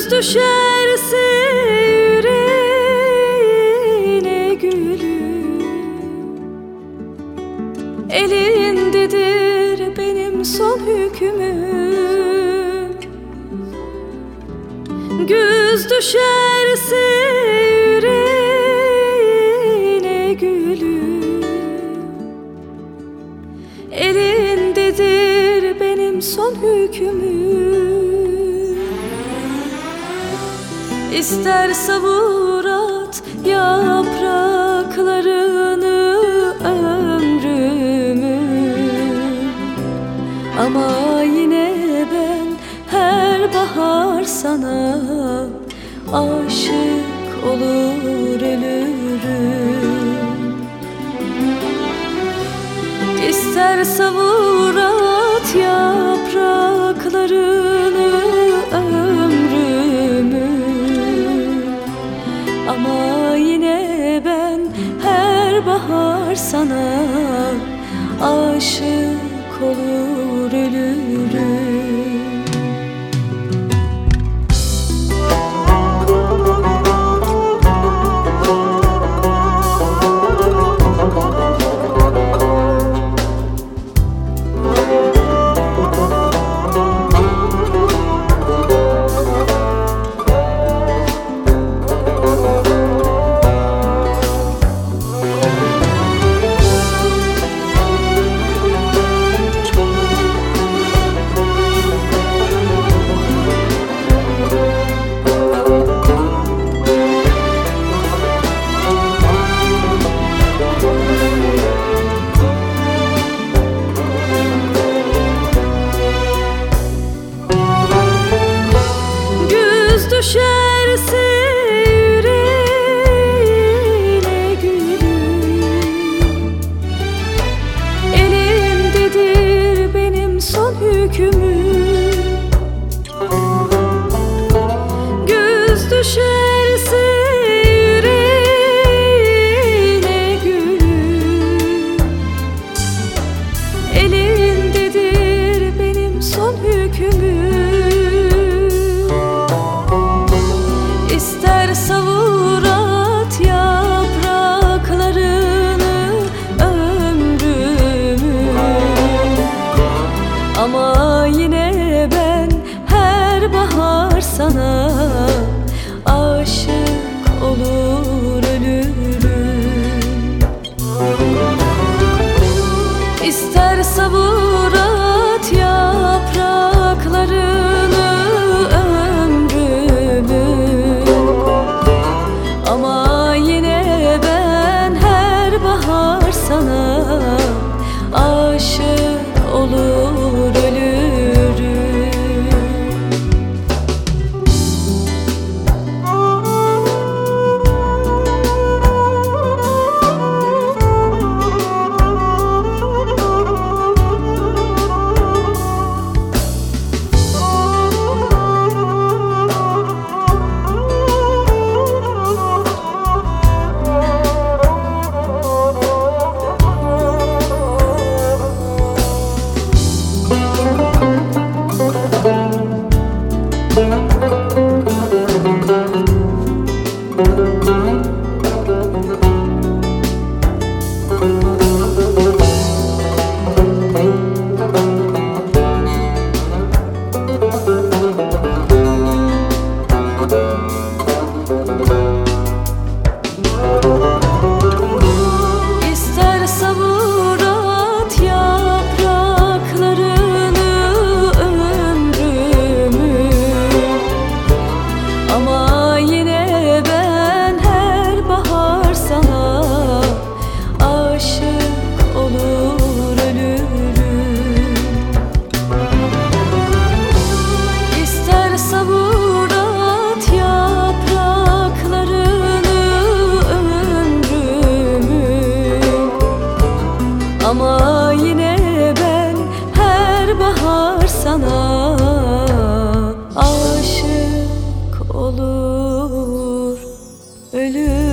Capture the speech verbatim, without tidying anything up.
Güz düşerse yüreğine gülüm, elindedir benim son hükmüm. Güz düşerse yüreğine gülüm, elindedir benim son hükmüm. İster savur at yapraklarını ömrümün, ama yine ben her bahar sana aşık olur ölürüm. İster savur at yapraklarını ömrümün, ama yine ben her bahar sana aşık olur ölürüm. Düşerse yüreğine gülüm, elimdedir benim son hükmüm. Güz düşerse yüreğine gülüm, elindedir benim son hükmüm. İster savur at yapraklarını ömrümün, ama yine ben her bahar sana aşık olur ölürüm. İster savur at yapraklarını ömrümün, ama yine ben her bahar sana aşık olur ölürüm. İster savur at yapraklarını ömrümün, ama yine ben her bahar sana aşık olur ölürüm. İster savur at yapraklarını ömrümün, ama yine ben her bahar sana aşık olur ölürüm.